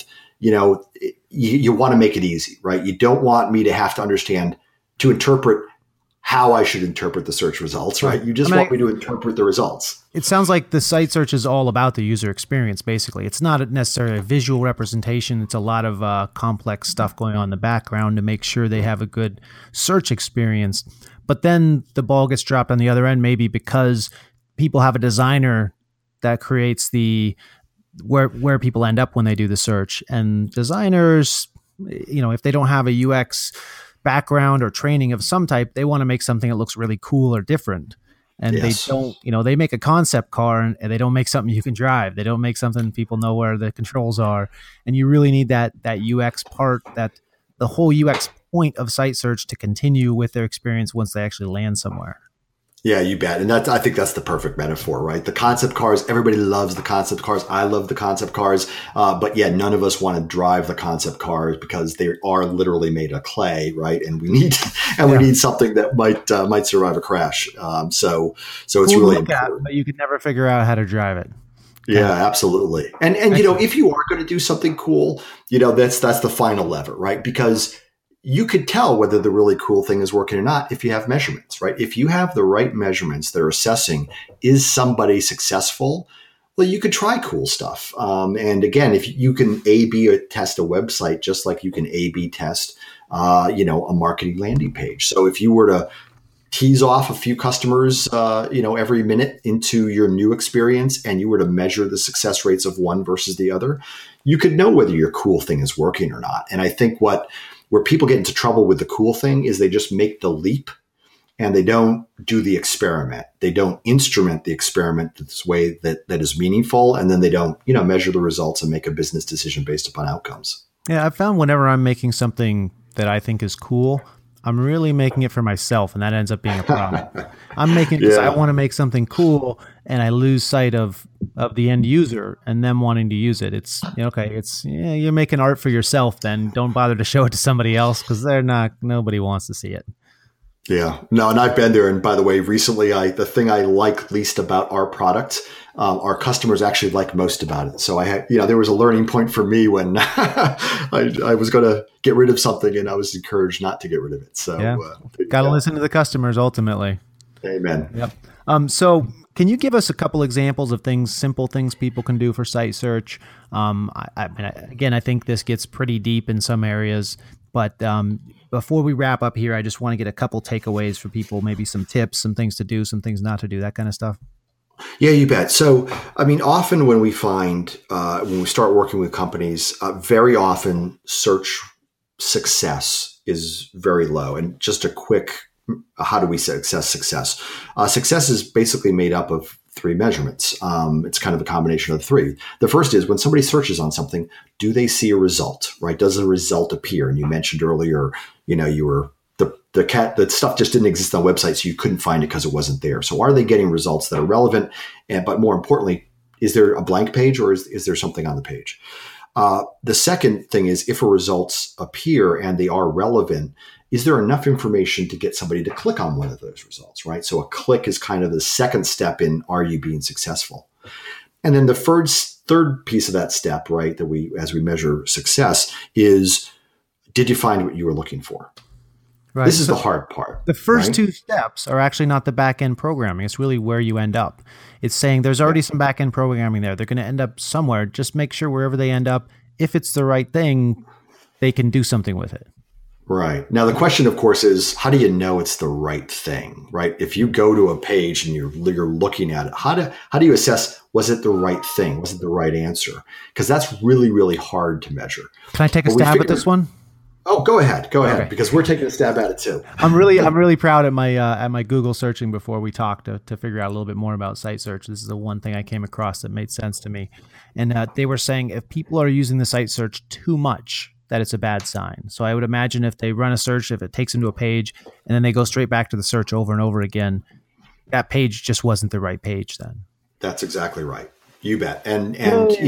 you want to make it easy, right? You don't want me to have to interpret how I should interpret the search results, right? You just want me to interpret the results. It sounds like the site search is all about the user experience, basically. It's not necessarily a visual representation. It's a lot of complex stuff going on in the background to make sure they have a good search experience. But then the ball gets dropped on the other end, maybe because people have a designer that creates where people end up when they do the search. And designers, if they don't have a UX background or training of some type, they want to make something that looks really cool or different. And they don't, they make a concept car and they don't make something you can drive. They don't make something people know where the controls are. And you really need that UX part, that the whole UX point of site search to continue with their experience once they actually land somewhere. Yeah, you bet. And I think that's the perfect metaphor, right? The concept cars, everybody loves the concept cars. I love the concept cars. But yeah, none of us want to drive the concept cars because they are literally made of clay, right? And we need something that might survive a crash. So it's really important. But you can never figure out how to drive it. Yeah, absolutely. And if you are going to do something cool, that's the final lever, right? Because you could tell whether the really cool thing is working or not if you have measurements, right? If you have the right measurements that are assessing, is somebody successful? Well, you could try cool stuff. And again, if you can A/B test a website, just like you can A/B test, a marketing landing page. So if you were to tease off a few customers, every minute into your new experience, and you were to measure the success rates of one versus the other, you could know whether your cool thing is working or not. And I think where people get into trouble with the cool thing is they just make the leap and they don't do the experiment. They don't instrument the experiment this way that is meaningful. And then they don't, measure the results and make a business decision based upon outcomes. Yeah, I've found whenever I'm making something that I think is cool, I'm really making it for myself, and that ends up being a problem. I'm making it because I want to make something cool, and I lose sight of the end user and them wanting to use it. It's you're making art for yourself. Then don't bother to show it to somebody else because nobody wants to see it. Yeah, no, and I've been there. And by the way, recently, the thing I like least about our product, our customers actually like most about it. So I had, there was a learning point for me when I was going to get rid of something, and I was encouraged not to get rid of it. So got to listen to the customers ultimately. Amen. Yep. So can you give us a couple examples of simple things people can do for site search? I think this gets pretty deep in some areas, but before we wrap up here, I just want to get a couple takeaways for people, maybe some tips, some things to do, some things not to do, that kind of stuff. Yeah, you bet. So, often when we find, when we start working with companies, very often search success is very low. And just a quick, how do we assess success? Success is basically made up of three measurements. It's kind of a combination of the three. The first is when somebody searches on something, do they see a result, right? Does a result appear? And you mentioned earlier, you were the stuff just didn't exist on the website, so you couldn't find it because it wasn't there. So are they getting results that are relevant? But more importantly, is there a blank page or is there something on the page? The second thing is if results appear and they are relevant, is there enough information to get somebody to click on one of those results, right? So a click is kind of the second step in, are you being successful? And then the third piece of that step, right, as we measure success is, did you find what you were looking for? Right. This is the hard part. The first two steps are actually not the back-end programming. It's really where you end up. It's saying there's already some back-end programming there. They're going to end up somewhere. Just make sure wherever they end up, if it's the right thing, they can do something with it. Right. Now, the question, of course, is how do you know it's the right thing, right? If you go to a page and you're looking at it, how do you assess, was it the right thing? Was it the right answer? Because that's really, really hard to measure. Can I take a stab at this one? Oh, go ahead, okay. Because we're taking a stab at it too. I'm really proud at my Google searching before we talked to figure out a little bit more about site search. This is the one thing I came across that made sense to me, and they were saying if people are using the site search too much, that it's a bad sign. So I would imagine if they run a search, if it takes them to a page and then they go straight back to the search over and over again, that page just wasn't the right page then. That's exactly right. You bet. And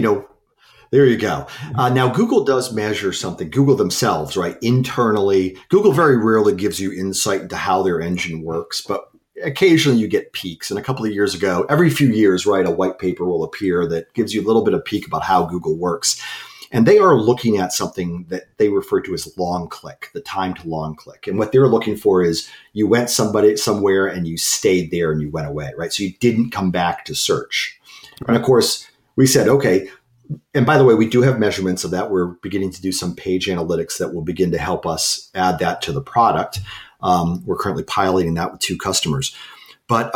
there you go. Now, Google does measure something. Google themselves, right? Internally, Google very rarely gives you insight into how their engine works, but occasionally you get peaks. And a couple of years ago, every few years, right, a white paper will appear that gives you a little bit of peek about how Google works. And they are looking at something that they refer to as long click, the time to long click. And what they're looking for is you went somewhere and you stayed there and you went away, right? So you didn't come back to search. Right. And of course, we said, okay. And by the way, we do have measurements of that. We're beginning to do some page analytics that will begin to help us add that to the product. We're currently piloting that with 2 customers. But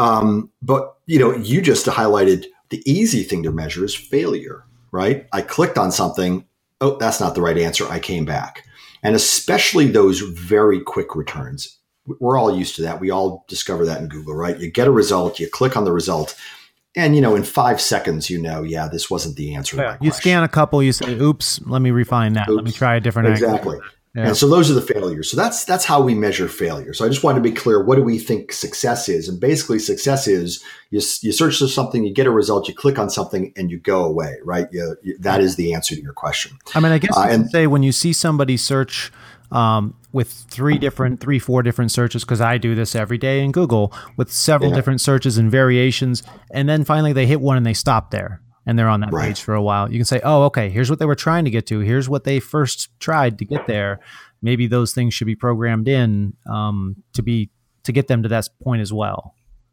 you just highlighted the easy thing to measure is failure, right? I clicked on something. Oh, that's not the right answer. I came back. And especially those very quick returns. We're all used to that. We all discover that in Google, right? You get a result, you click on the result. And, in 5 seconds, this wasn't the answer. Yeah, you scan a couple, you say, oops, let me refine that. Let me try a different angle. Exactly. Yeah. And so those are the failures. So that's how we measure failure. So I just wanted to be clear. What do we think success is? And basically success is you search for something, you get a result, you click on something and you go away, right? That is the answer to your question. I guess you can say when you see somebody search with 4 different searches, because I do this every day in Google with several different searches and variations. And then finally they hit one and they stop there and they're on that page for a while. You can say, oh, okay, here's what they were trying to get to. Here's what they first tried to get there. Maybe those things should be programmed in to get them to that point as well.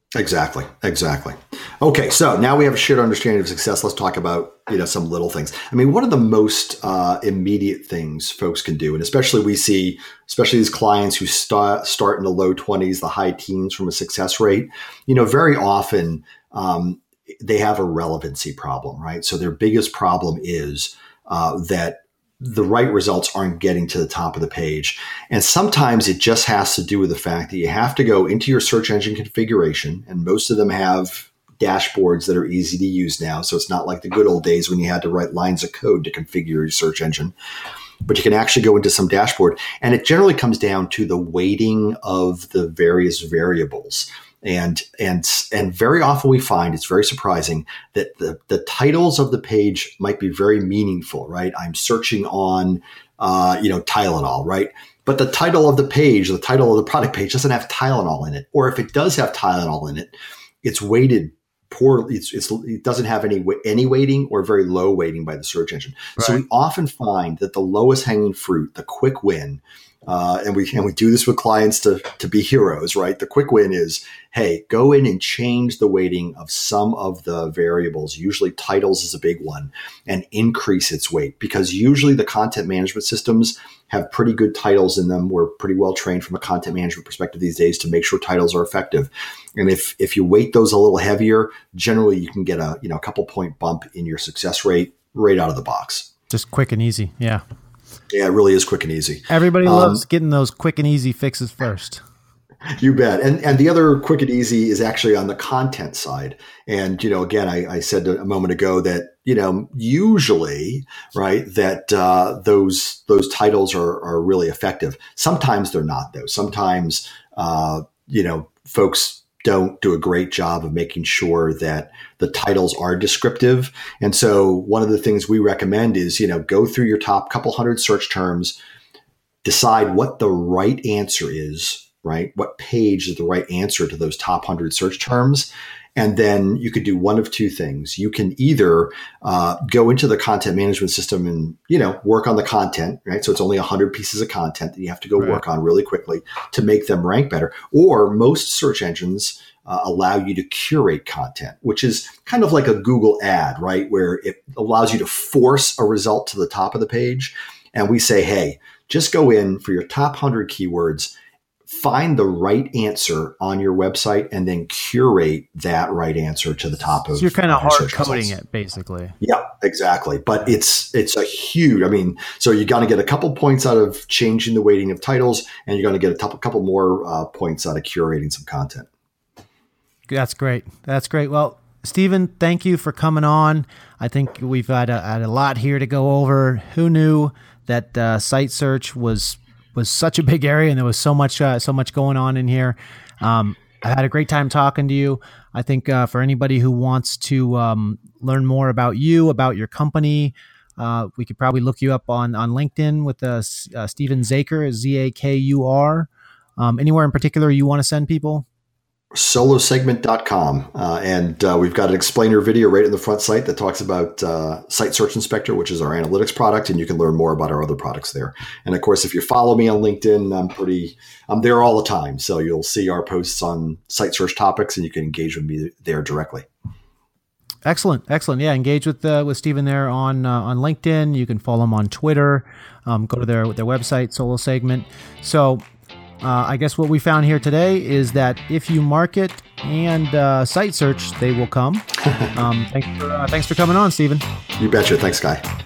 Exactly. Okay, so now we have a shared understanding of success. Let's talk about some little things. I mean, what are the most immediate things folks can do? And especially we see, especially these clients who start in the low 20s, the high teens from a success rate. Very often they have a relevancy problem, right? So their biggest problem is that the right results aren't getting to the top of the page. And sometimes it just has to do with the fact that you have to go into your search engine configuration, and most of them have dashboards that are easy to use now. So it's not like the good old days when you had to write lines of code to configure your search engine. But you can actually go into some dashboard, and it generally comes down to the weighting of the various variables. And very often we find, it's very surprising, that the titles of the page might be very meaningful, right? I'm searching on, Tylenol, right? But the title of the page, the title of the product page doesn't have Tylenol in it. Or if it does have Tylenol in it, it's weighted poorly. It doesn't have any weighting or very low weighting by the search engine. Right. So we often find that the lowest hanging fruit, the quick win, and we do this with clients to be heroes, right? The quick win is, hey, go in and change the weighting of some of the variables. Usually titles is a big one, and increase its weight, because usually the content management systems have pretty good titles in them. We're pretty well trained from a content management perspective these days to make sure titles are effective. And if you weight those a little heavier, generally you can get a couple point bump in your success rate right out of the box. Just quick and easy. Yeah. Yeah, it really is quick and easy. Everybody loves getting those quick and easy fixes first. You bet. And the other quick and easy is actually on the content side. And, again, I said a moment ago that, usually, right, that those titles are really effective. Sometimes they're not, though. Sometimes, folks don't do a great job of making sure that the titles are descriptive. And so one of the things we recommend is, go through your top couple hundred search terms, decide what the right answer is, right? What page is the right answer to those top 100 search terms. And then you could do one of two things. You can either go into the content management system and, work on the content, right? So it's only 100 pieces of content that you have to go work on really quickly to make them rank better. Or most search engines allow you to curate content, which is kind of like a Google ad, right? Where it allows you to force a result to the top of the page. And we say, hey, just go in for your top 100 keywords, find the right answer on your website, and then curate that right answer to the top of. So you're kind of hard coding it, basically. Yeah, exactly. But it's a huge. So you got to get a couple points out of changing the weighting of titles, and you're going to get a couple more points out of curating some content. That's great. Well, Stephen, thank you for coming on. I think we've had a lot here to go over. Who knew that site search was such a big area, and there was so much going on in here. I had a great time talking to you. I think for anybody who wants to learn more about you, about your company, we could probably look you up on LinkedIn with Stephen Zakur, Zakur. Anywhere in particular you want to send people? solosegment.com. And we've got an explainer video right in the front site that talks about Site Search Inspector, which is our analytics product, and you can learn more about our other products there. And of course, if you follow me on LinkedIn, I'm there all the time. So you'll see our posts on site search topics, and you can engage with me there directly. Excellent. Yeah, engage with Stephen there on LinkedIn. You can follow him on Twitter. Go to their website, Solo Segment. So I guess what we found here today is that if you market and site search, they will come. Thanks for coming on, Stephen. You betcha. Thanks, Guy.